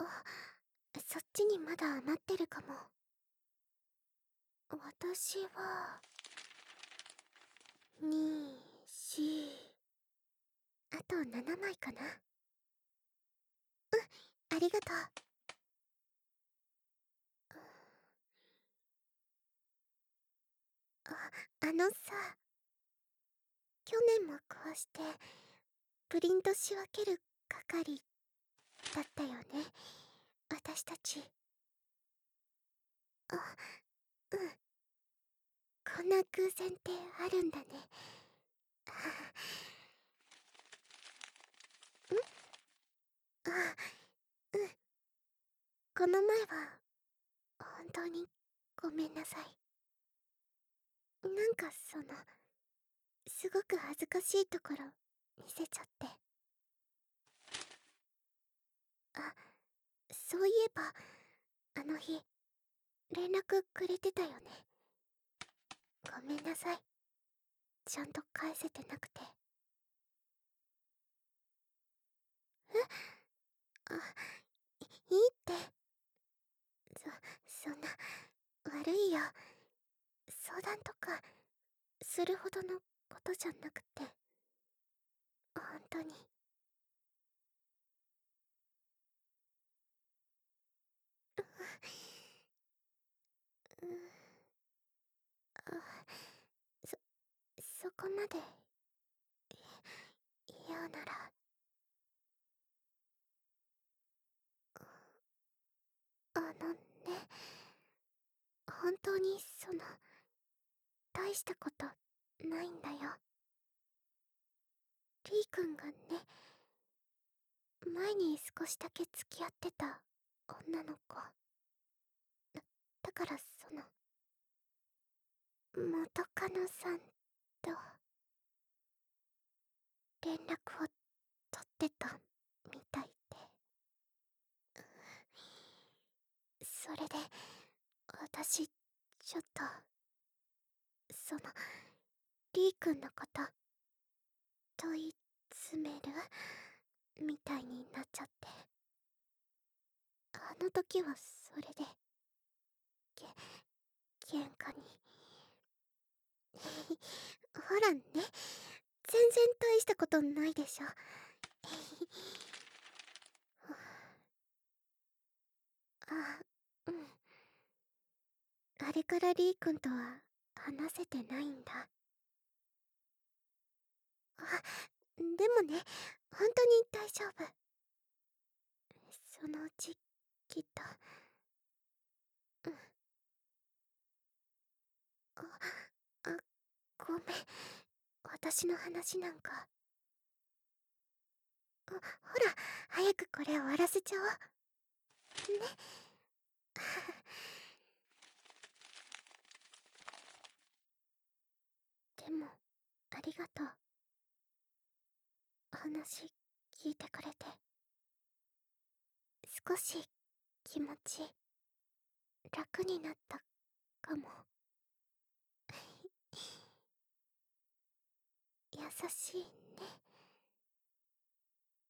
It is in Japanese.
あ、そっちにまだ余ってるかも。私は、2、4、あと7枚かな。ありがとう。あのさ、去年もこうして、プリント仕分ける係だったよね。私たち。あ、うん。こんな偶然ってあるんだね。あ、うん。この前は、本当にごめんなさい。なんかすごく恥ずかしいところ見せちゃって。あ、そういえば、あの日、連絡くれてたよね。ごめんなさい。ちゃんと返せてなくて。あ、いいって。そんな、悪いよ。相談とか、するほどのことじゃなくて。本当に。うん、あ、そ、そこまで、言うなら。ね、本当に大したことないんだよ。リー君がね、前に少しだけ付き合ってた女の子。だから元カノさんと連絡を取ってたみたいで。それで、私、ちょっと、リー君のこと問い詰めるみたいになっちゃって。あの時はそれで、け、喧嘩に。ほらね、全然大したことないでしょ。あ、うん。あれからリー君とは話せてないんだ。あ、でもね、本当に大丈夫。そのうち、きっと。うん。あ、ごめん。私の話なんか。ほら、早くこれ終わらせちゃおう。ね。でも、ありがとう。話聞いてくれて。少し気持ち楽になったかも。優しいね。